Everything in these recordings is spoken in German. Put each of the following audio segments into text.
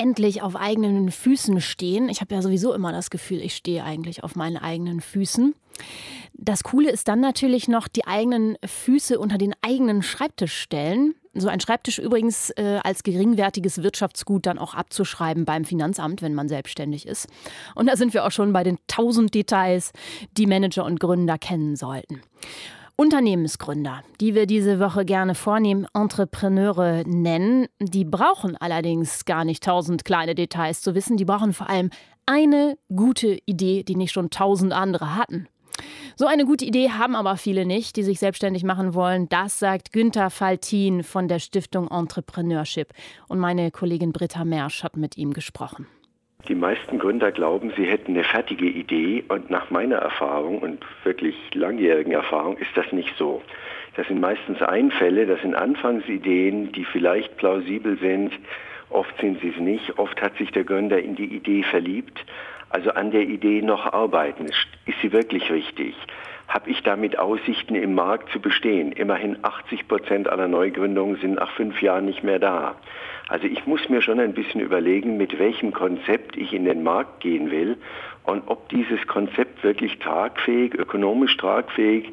endlich auf eigenen Füßen stehen. Ich habe ja sowieso immer das Gefühl, ich stehe eigentlich auf meinen eigenen Füßen. Das Coole ist dann natürlich noch, die eigenen Füße unter den eigenen Schreibtisch stellen. So ein Schreibtisch übrigens als geringwertiges Wirtschaftsgut dann auch abzuschreiben beim Finanzamt, wenn man selbstständig ist. Und da sind wir auch schon bei den 1000 Details, die Manager und Gründer kennen sollten. Unternehmensgründer, die wir diese Woche gerne vornehm Entrepreneure nennen, die brauchen allerdings gar nicht 1000 kleine Details zu wissen. Die brauchen vor allem eine gute Idee, die nicht schon 1000 andere hatten. So eine gute Idee haben aber viele nicht, die sich selbstständig machen wollen. Das sagt Günther Faltin von der Stiftung Entrepreneurship. Und meine Kollegin Britta Mersch hat mit ihm gesprochen. Die meisten Gründer glauben, sie hätten eine fertige Idee, und nach meiner Erfahrung und wirklich langjährigen Erfahrung ist das nicht so. Das sind meistens Einfälle, das sind Anfangsideen, die vielleicht plausibel sind, oft sind sie es nicht, oft hat sich der Gründer in die Idee verliebt, also an der Idee noch arbeiten. Ist sie wirklich richtig? Habe ich damit Aussichten, im Markt zu bestehen? Immerhin 80% aller Neugründungen sind nach 5 Jahren nicht mehr da. Also ich muss mir schon ein bisschen überlegen, mit welchem Konzept ich in den Markt gehen will und ob dieses Konzept wirklich tragfähig, ökonomisch tragfähig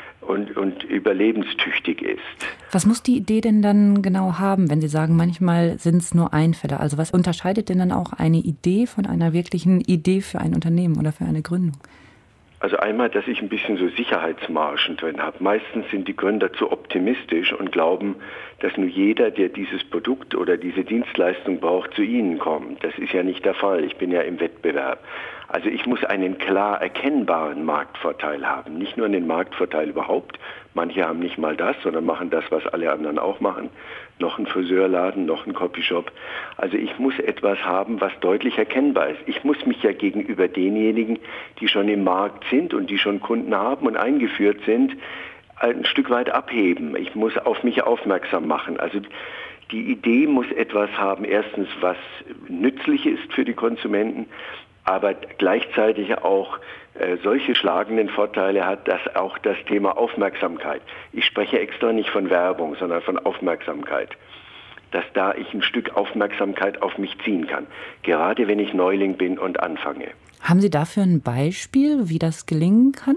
und überlebenstüchtig ist. Was muss die Idee denn dann genau haben, wenn Sie sagen, manchmal sind es nur Einfälle? Also was unterscheidet denn dann auch eine Idee von einer wirklichen Idee für ein Unternehmen oder für eine Gründung? Also einmal, dass ich ein bisschen so Sicherheitsmargen drin habe. Meistens sind die Gründer zu optimistisch und glauben, dass nur jeder, der dieses Produkt oder diese Dienstleistung braucht, zu ihnen kommt. Das ist ja nicht der Fall. Ich bin ja im Wettbewerb. Also ich muss einen klar erkennbaren Marktvorteil haben. Nicht nur einen Marktvorteil überhaupt. Manche haben nicht mal das, sondern machen das, was alle anderen auch machen. Noch ein Friseurladen, noch ein Copyshop. Also ich muss etwas haben, was deutlich erkennbar ist. Ich muss mich ja gegenüber denjenigen, die schon im Markt sind und die schon Kunden haben und eingeführt sind, ein Stück weit abheben. Ich muss auf mich aufmerksam machen. Also die Idee muss etwas haben, erstens, was nützlich ist für die Konsumenten, aber gleichzeitig auch solche schlagenden Vorteile hat, dass auch das Thema Aufmerksamkeit, ich spreche extra nicht von Werbung, sondern von Aufmerksamkeit, dass da ich ein Stück Aufmerksamkeit auf mich ziehen kann, gerade wenn ich Neuling bin und anfange. Haben Sie dafür ein Beispiel, wie das gelingen kann?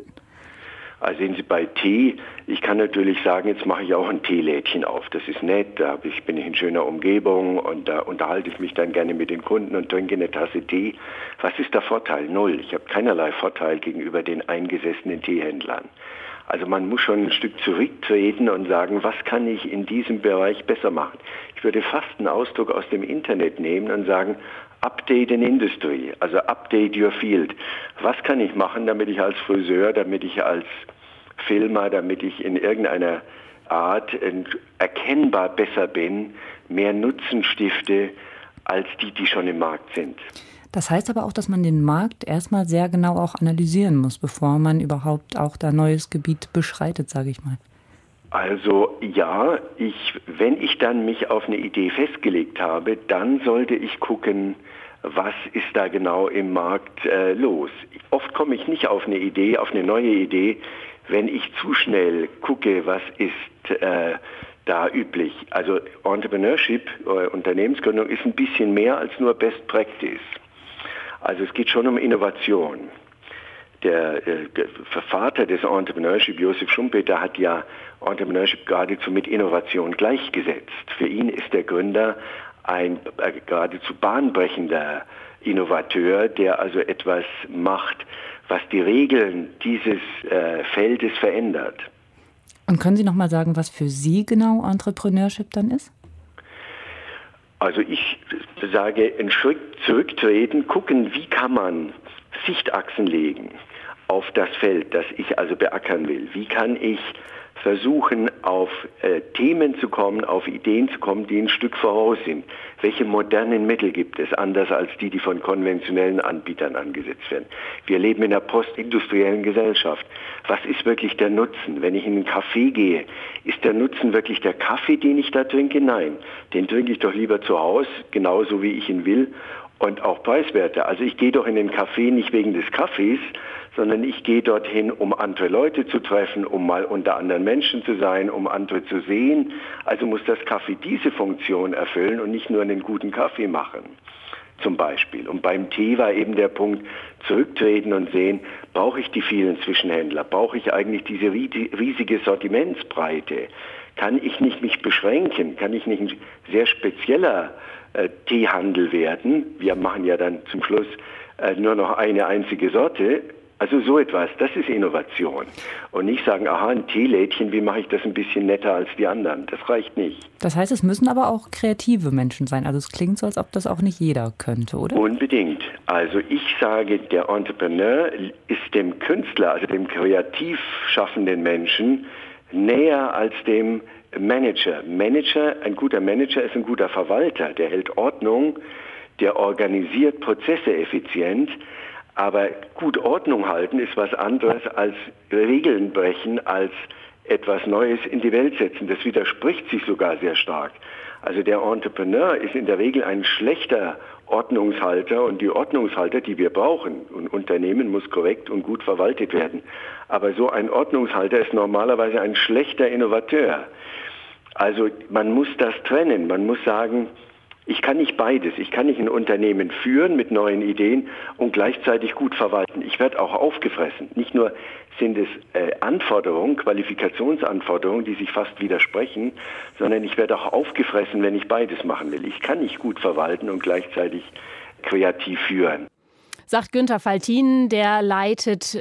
Also sehen Sie, bei Tee, ich kann natürlich sagen, jetzt mache ich auch ein Teelädchen auf. Das ist nett, bin ich in schöner Umgebung und da unterhalte ich mich dann gerne mit den Kunden und trinke eine Tasse Tee. Was ist der Vorteil? Null. Ich habe keinerlei Vorteil gegenüber den eingesessenen Teehändlern. Also man muss schon ein Stück zurücktreten und sagen, was kann ich in diesem Bereich besser machen? Ich würde fast einen Ausdruck aus dem Internet nehmen und sagen, Update in Industry, also update your field. Was kann ich machen, damit ich als Friseur, damit ich als Filmer, damit ich in irgendeiner Art erkennbar besser bin, mehr Nutzen stifte als die schon im Markt sind. Das heißt aber auch, dass man den Markt erstmal sehr genau auch analysieren muss, bevor man überhaupt auch da neues Gebiet beschreitet, sage ich mal. Also ja, wenn ich dann mich auf eine Idee festgelegt habe, dann sollte ich gucken, was ist da genau im Markt los. Oft komme ich nicht auf eine Idee, auf eine neue Idee, wenn ich zu schnell gucke, was ist da üblich. Also Entrepreneurship, Unternehmensgründung ist ein bisschen mehr als nur Best Practice. Also es geht schon um Innovation. Der Vater des Entrepreneurship, Josef Schumpeter, hat ja Entrepreneurship geradezu mit Innovation gleichgesetzt. Für ihn ist der Gründer ein geradezu bahnbrechender Innovateur, der also etwas macht, was die Regeln dieses Feldes verändert. Und können Sie noch mal sagen, was für Sie genau Entrepreneurship dann ist? Also ich sage, einen Schritt zurücktreten, gucken, wie kann man Sichtachsen legen auf das Feld, das ich also beackern will. Wie kann ich versuchen, auf Themen zu kommen, auf Ideen zu kommen, die ein Stück voraus sind? Welche modernen Mittel gibt es, anders als die von konventionellen Anbietern angesetzt werden? Wir leben in einer postindustriellen Gesellschaft. Was ist wirklich der Nutzen? Wenn ich in einen Café gehe, ist der Nutzen wirklich der Kaffee, den ich da trinke? Nein, den trinke ich doch lieber zu Hause, genauso wie ich ihn will. Und auch preiswerter. Also ich gehe doch in den Café nicht wegen des Kaffees, sondern ich gehe dorthin, um andere Leute zu treffen, um mal unter anderen Menschen zu sein, um andere zu sehen. Also muss das Kaffee diese Funktion erfüllen und nicht nur einen guten Kaffee machen. zum Beispiel. Und beim Tee war eben der Punkt, zurücktreten und sehen, brauche ich die vielen Zwischenhändler? Brauche ich eigentlich diese riesige Sortimentsbreite? Kann ich nicht mich beschränken? Kann ich nicht ein sehr spezieller Teehandel werden? Wir machen ja dann zum Schluss nur noch eine einzige Sorte. Also so etwas, das ist Innovation. Und nicht sagen, aha, ein Teelädchen, wie mache ich das ein bisschen netter als die anderen? Das reicht nicht. Das heißt, es müssen aber auch kreative Menschen sein. Also es klingt so, als ob das auch nicht jeder könnte, oder? Unbedingt. Also ich sage, der Entrepreneur ist dem Künstler, also dem kreativ schaffenden Menschen, näher als dem Manager. Ein guter Manager ist ein guter Verwalter. Der hält Ordnung, der organisiert Prozesse effizient. Aber gut Ordnung halten ist was anderes als Regeln brechen, als etwas Neues in die Welt setzen. Das widerspricht sich sogar sehr stark. Also der Entrepreneur ist in der Regel ein schlechter Ordnungshalter und die Ordnungshalter, die wir brauchen, ein Unternehmen muss korrekt und gut verwaltet werden. Aber so ein Ordnungshalter ist normalerweise ein schlechter Innovateur. Also man muss das trennen. Man muss sagen, ich kann nicht beides. Ich kann nicht ein Unternehmen führen mit neuen Ideen und gleichzeitig gut verwalten. Ich werde auch aufgefressen. Nicht nur sind es Anforderungen, Qualifikationsanforderungen, die sich fast widersprechen, sondern ich werde auch aufgefressen, wenn ich beides machen will. Ich kann nicht gut verwalten und gleichzeitig kreativ führen. Sagt Günther Faltin, der leitet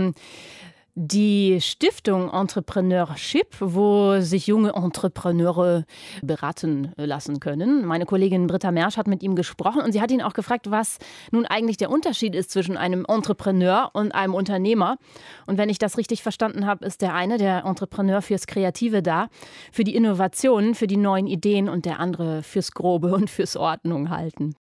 die Stiftung Entrepreneurship, wo sich junge Entrepreneure beraten lassen können. Meine Kollegin Britta Mersch hat mit ihm gesprochen und sie hat ihn auch gefragt, was nun eigentlich der Unterschied ist zwischen einem Entrepreneur und einem Unternehmer. Und wenn ich das richtig verstanden habe, ist der eine, der Entrepreneur, fürs Kreative da, für die Innovationen, für die neuen Ideen und der andere fürs Grobe und fürs Ordnung halten.